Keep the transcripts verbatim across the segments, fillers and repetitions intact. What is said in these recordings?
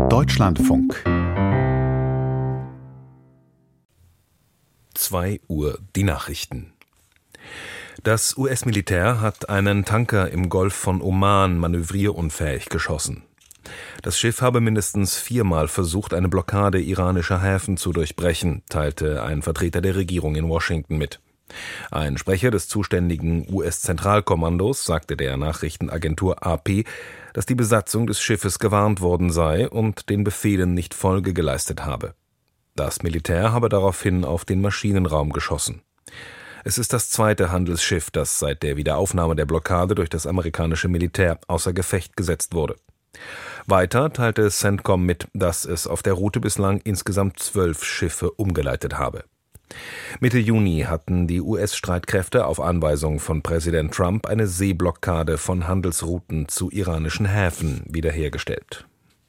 Deutschlandfunk. zwei Uhr die Nachrichten. Das U S-Militär hat einen Tanker im Golf von Oman manövrierunfähig geschossen. Das Schiff habe mindestens viermal versucht, eine Blockade iranischer Häfen zu durchbrechen, teilte ein Vertreter der Regierung in Washington mit. Ein Sprecher des zuständigen U S-Zentralkommandos sagte der Nachrichtenagentur A P, dass die Besatzung des Schiffes gewarnt worden sei und den Befehlen nicht Folge geleistet habe. Das Militär habe daraufhin auf den Maschinenraum geschossen. Es ist das zweite Handelsschiff, das seit der Wiederaufnahme der Blockade durch das amerikanische Militär außer Gefecht gesetzt wurde. Weiter teilte CENTCOM mit, dass es auf der Route bislang insgesamt zwölf Schiffe umgeleitet habe. Mitte Juni hatten die U S-Streitkräfte auf Anweisung von Präsident Trump eine Seeblockade von Handelsrouten zu iranischen Häfen wiederhergestellt.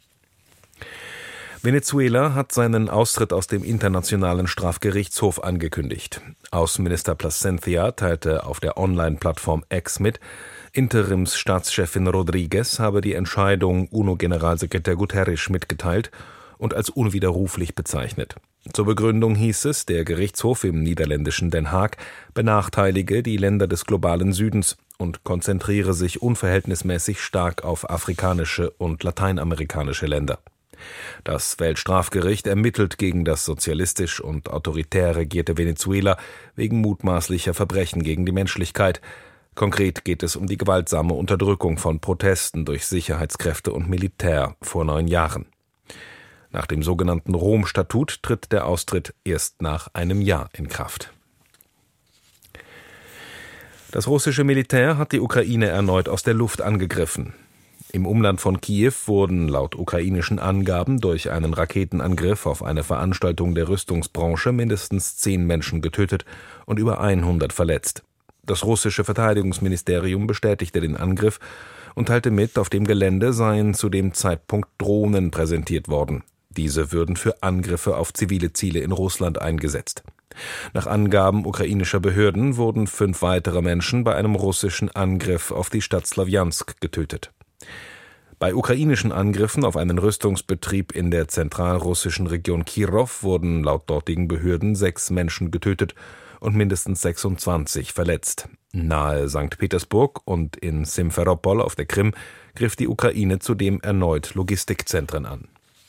Venezuela hat seinen Austritt aus dem Internationalen Strafgerichtshof angekündigt. Außenminister Plasencia teilte auf der Online-Plattform X mit, Interimsstaatschefin Rodriguez habe die Entscheidung UNO-Generalsekretär Guterres mitgeteilt und als unwiderruflich bezeichnet. Zur Begründung hieß es, der Gerichtshof im niederländischen Den Haag benachteilige die Länder des globalen Südens und konzentriere sich unverhältnismäßig stark auf afrikanische und lateinamerikanische Länder. Das Weltstrafgericht ermittelt gegen das sozialistisch und autoritär regierte Venezuela wegen mutmaßlicher Verbrechen gegen die Menschlichkeit. Konkret geht es um die gewaltsame Unterdrückung von Protesten durch Sicherheitskräfte und Militär vor neun Jahren. Nach dem sogenannten Rom-Statut tritt der Austritt erst nach einem Jahr in Kraft. Das russische Militär hat die Ukraine erneut aus der Luft angegriffen. Im Umland von Kiew wurden laut ukrainischen Angaben durch einen Raketenangriff auf eine Veranstaltung der Rüstungsbranche mindestens zehn Menschen getötet und über hundert verletzt. Das russische Verteidigungsministerium bestätigte den Angriff und teilte mit, auf dem Gelände seien zu dem Zeitpunkt Drohnen präsentiert worden. Diese würden für Angriffe auf zivile Ziele in Russland eingesetzt. Nach Angaben ukrainischer Behörden wurden fünf weitere Menschen bei einem russischen Angriff auf die Stadt Slawjansk getötet. Bei ukrainischen Angriffen auf einen Rüstungsbetrieb in der zentralrussischen Region Kirow wurden laut dortigen Behörden sechs Menschen getötet und mindestens sechsundzwanzig verletzt. Nahe Sankt Petersburg und in Simferopol auf der Krim griff die Ukraine zudem erneut Logistikzentren an.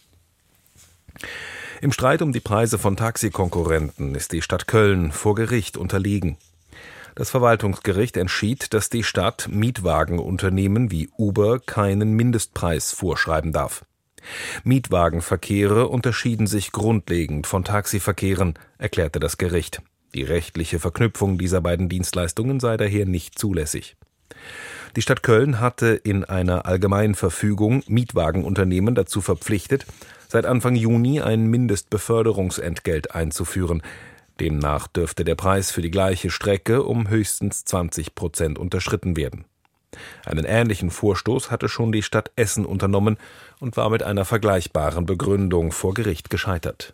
Im Streit um die Preise von Taxikonkurrenten ist die Stadt Köln vor Gericht unterliegen. Das Verwaltungsgericht entschied, dass die Stadt Mietwagenunternehmen wie Uber keinen Mindestpreis vorschreiben darf. Mietwagenverkehre unterschieden sich grundlegend von Taxiverkehren, erklärte das Gericht. Die rechtliche Verknüpfung dieser beiden Dienstleistungen sei daher nicht zulässig. Die Stadt Köln hatte in einer Allgemeinverfügung Mietwagenunternehmen dazu verpflichtet, seit Anfang Juni ein Mindestbeförderungsentgelt einzuführen. Demnach dürfte der Preis für die gleiche Strecke um höchstens zwanzig Prozent unterschritten werden. Einen ähnlichen Vorstoß hatte schon die Stadt Essen unternommen und war mit einer vergleichbaren Begründung vor Gericht gescheitert.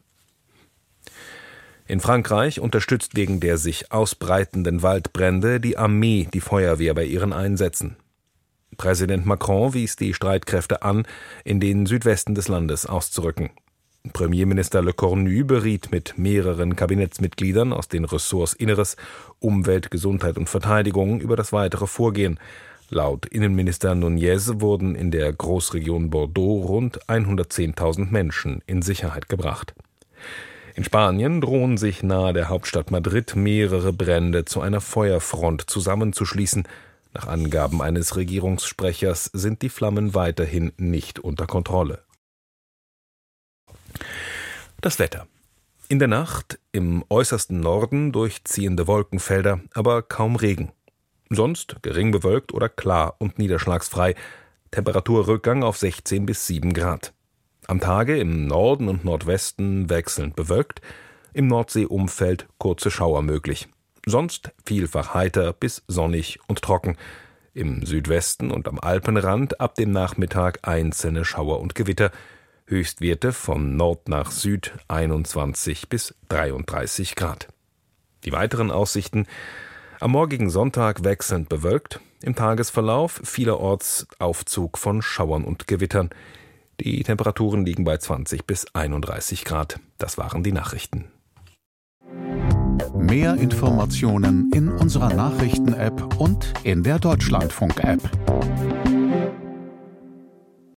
In Frankreich unterstützt wegen der sich ausbreitenden Waldbrände die Armee die Feuerwehr bei ihren Einsätzen. Präsident Macron wies die Streitkräfte an, in den Südwesten des Landes auszurücken. Premierminister Le Cornu beriet mit mehreren Kabinettsmitgliedern aus den Ressorts Inneres, Umwelt, Gesundheit und Verteidigung über das weitere Vorgehen. Laut Innenminister Nunez wurden in der Großregion Bordeaux rund hundertzehntausend Menschen in Sicherheit gebracht. In Spanien drohen sich nahe der Hauptstadt Madrid mehrere Brände zu einer Feuerfront zusammenzuschließen. Nach Angaben eines Regierungssprechers sind die Flammen weiterhin nicht unter Kontrolle. Das Wetter. In der Nacht im äußersten Norden durchziehende Wolkenfelder, aber kaum Regen. Sonst gering bewölkt oder klar und niederschlagsfrei. Temperaturrückgang auf sechzehn bis sieben Grad. Am Tage im Norden und Nordwesten wechselnd bewölkt, im Nordseeumfeld kurze Schauer möglich. Sonst vielfach heiter bis sonnig und trocken. Im Südwesten und am Alpenrand ab dem Nachmittag einzelne Schauer und Gewitter. Höchstwerte von Nord nach Süd einundzwanzig bis dreiunddreißig Grad. Die weiteren Aussichten: am morgigen Sonntag wechselnd bewölkt, im Tagesverlauf vielerorts Aufzug von Schauern und Gewittern. Die Temperaturen liegen bei zwanzig bis einunddreißig Grad. Das waren die Nachrichten. Mehr Informationen in unserer Nachrichten-App und in der Deutschlandfunk-App.